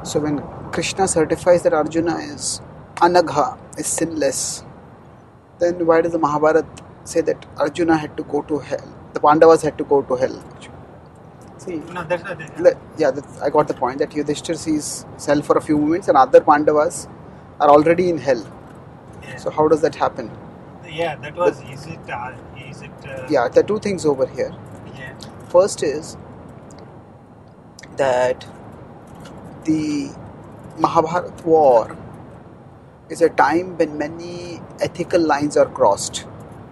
So when Krishna certifies that Arjuna is anagha, is sinless, then why does the Mahabharata say that Arjuna had to go to hell? The Pandavas had to go to hell. See, No, that's not it. I got the point that Yudhishthir sees hell for a few moments and other Pandavas are already in hell. Yeah. So how does that happen? Yeah, that was. Is it? Yeah, there are two things over here. Yeah. First is that the Mahabharata war is a time when many ethical lines are crossed.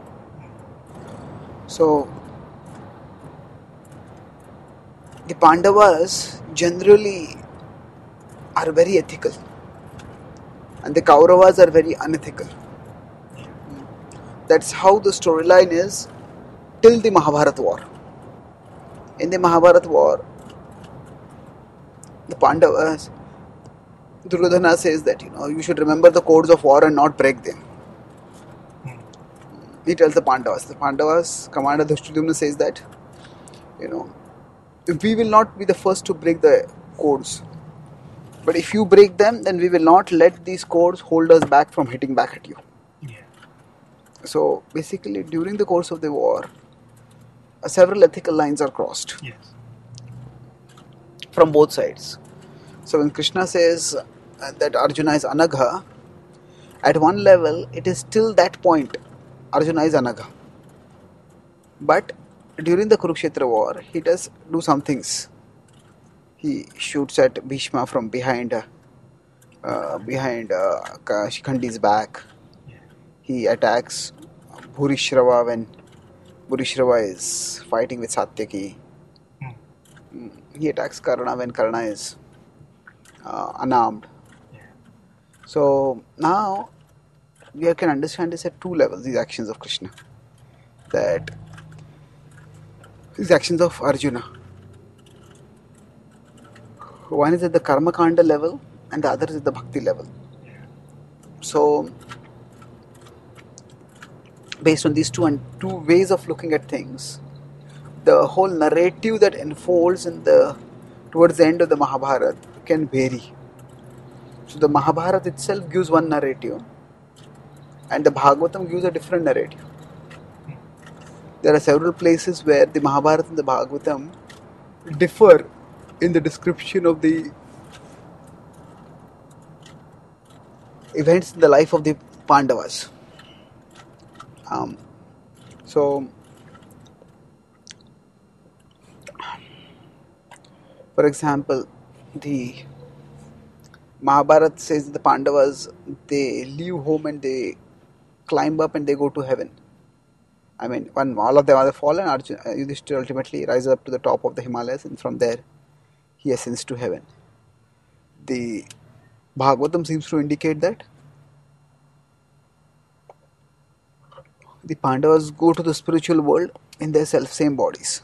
So the Pandavas generally are very ethical and the Kauravas are very unethical. That's how the storyline is till the Mahabharata war. In the Mahabharata war, the Pandavas, Duryodhana says that you should remember the codes of war and not break them. He tells the Pandavas commander Dhristadyumna says that we will not be the first to break the codes, but if you break them, then we will not let these codes hold us back from hitting back at you. Yeah. So basically, during the course of the war, several ethical lines are crossed. Yes. From both sides. So when Krishna says that Arjuna is anagha, at one level it is still that point Arjuna is anagha. But during the Kurukshetra war, he does do some things. He shoots at Bhishma from behind Shikhandi's back. Yeah. He attacks Bhurishrava when Bhurishrava is fighting with Satyaki. He attacks Karna when Karna is unarmed. Yeah. So now we can understand this at two levels, these actions of Krishna. That these actions of Arjuna. One is at the Karma Kanda level and the other is at the Bhakti level. Yeah. So based on these two ways of looking at things, the whole narrative that unfolds towards the end of the Mahabharata can vary. So the Mahabharata itself gives one narrative and the Bhagavatam gives a different narrative. There are several places where the Mahabharata and the Bhagavatam differ in the description of the events in the life of the Pandavas. So, for example, the Mahabharata says the Pandavas, they leave home and they climb up and they go to heaven. I mean, when all of them are fallen, Yudhishthira ultimately rises up to the top of the Himalayas and from there he ascends to heaven. The Bhagavatam seems to indicate that the Pandavas go to the spiritual world in their self-same bodies.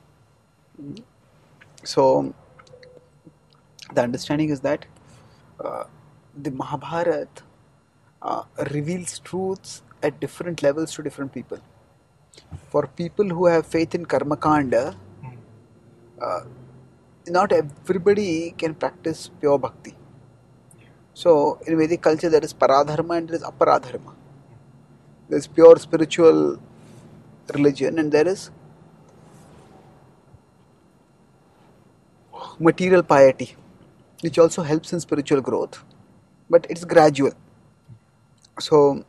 So, the understanding is that the Mahabharata reveals truths at different levels to different people. For people who have faith in Karma Kanda, not everybody can practice pure bhakti. So, in Vedic culture, there is Paradharma and there is Aparadharma. There is pure spiritual religion and there is material piety, which also helps in spiritual growth, but it's gradual. So,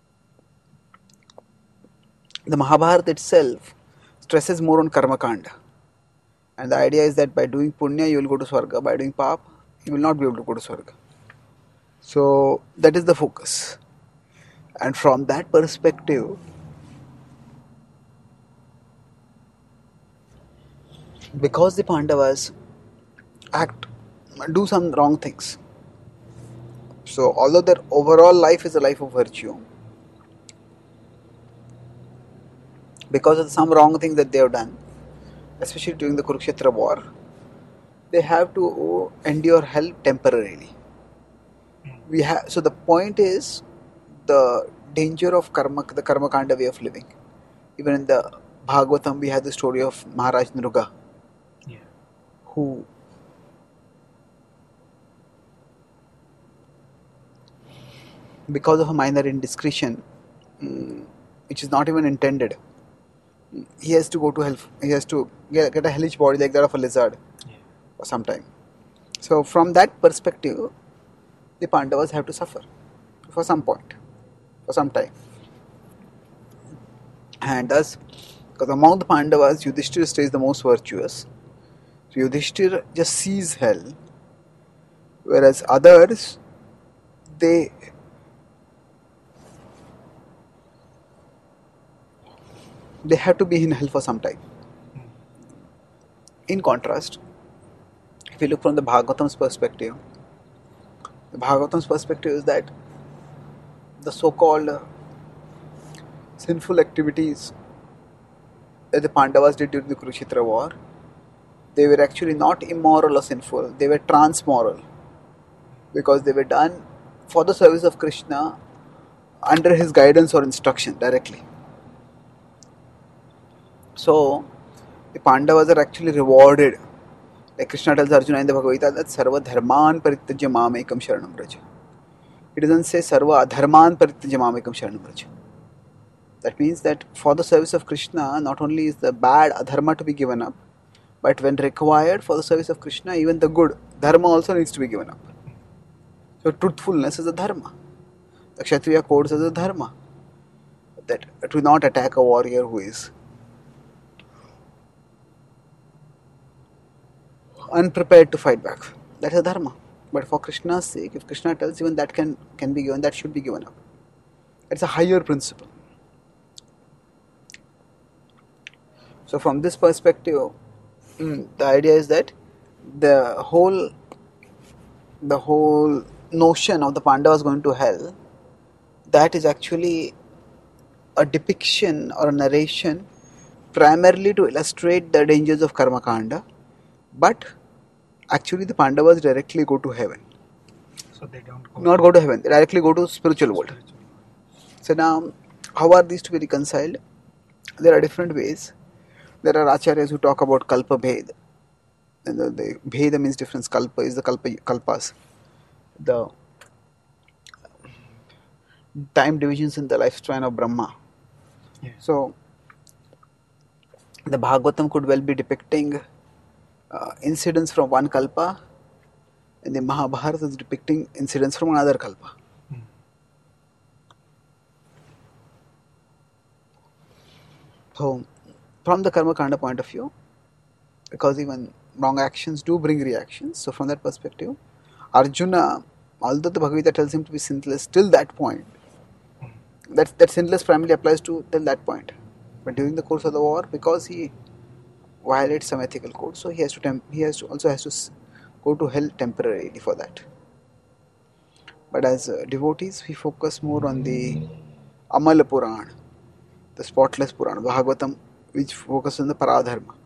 the Mahabharata itself stresses more on Karma Kanda. And the idea is that by doing punya, you will go to Swarga. By doing pap, you will not be able to go to Swarga. So, that is the focus. And from that perspective, because the Pandavas do some wrong things. So, although their overall life is a life of virtue, because of some wrong things that they have done, especially during the Kurukshetra war, they have to endure hell temporarily. So the point is the danger of the Karma Kanda way of living. Even in the Bhagavatam, we have the story of Maharaj Nruga, who because of a minor indiscretion, which is not even intended, he has to go to hell. He has to get a hellish body like that of a lizard for some time. So from that perspective, the Pandavas have to suffer for some point, for some time. And thus, because among the Pandavas, Yudhishthira stays the most virtuous. So Yudhishthira just sees hell, whereas others, they have to be in hell for some time. In contrast, if you look from the Bhagavatam's perspective, the Bhagavatam's perspective is that the so-called sinful activities that the Pandavas did during the Kurukshetra war, they were actually not immoral or sinful, they were transmoral, because they were done for the service of Krishna under his guidance or instruction directly. So, the Pandavas are actually rewarded. Like Krishna tells Arjuna in the Bhagavad Gita that Sarva Dharman Parityajya Mamekam Sharanam Vraja. It doesn't say Sarva Adharman Parityajya Mamekam Sharanam Vraja. That means that for the service of Krishna, not only is the bad adharma to be given up, but when required for the service of Krishna, even the good dharma also needs to be given up. So truthfulness is a dharma. The Kshatriya codes is a dharma. That it will not attack a warrior who is unprepared to fight back. That is a dharma. But for Krishna's sake, if Krishna tells even that can be given, that should be given up. It's a higher principle. So from this perspective, the idea is that the whole notion of the Pandavas going to hell, that is actually a depiction or a narration primarily to illustrate the dangers of karma kanda, but actually the Pandavas directly go to heaven. So they don't go to heaven, they directly go to spiritual world. So now, how are these to be reconciled? There are different ways. There are acharyas who talk about kalpa bhed. And the bheda means difference. Kalpa is the kalpas. The time divisions in the lifespan of Brahma. Yeah. So, the Bhagavatam could well be depicting incidents from one kalpa, and the Mahabharata is depicting incidents from another kalpa. So, from the karma kanda point of view, because even wrong actions do bring reactions, so from that perspective, Arjuna, although the Bhagavad Gita tells him to be sinless till that point, that sinless primarily applies to till that point. But during the course of the war, because he violates some ethical code, so he has to also go to hell temporarily for that. But as devotees, we focus more on the Amala Puran, the spotless Puran, Bhagavatam, which focuses on the Paradharma.